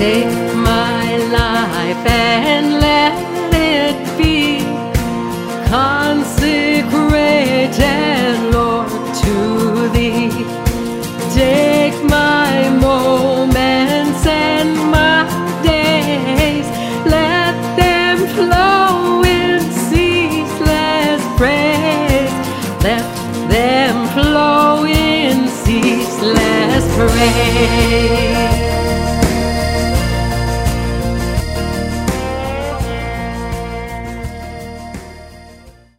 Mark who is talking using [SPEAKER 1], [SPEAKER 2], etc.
[SPEAKER 1] Take my life and let it be consecrated, Lord, to Thee. Take my moments and my days, let them flow in ceaseless praise. Let them flow in ceaseless praise.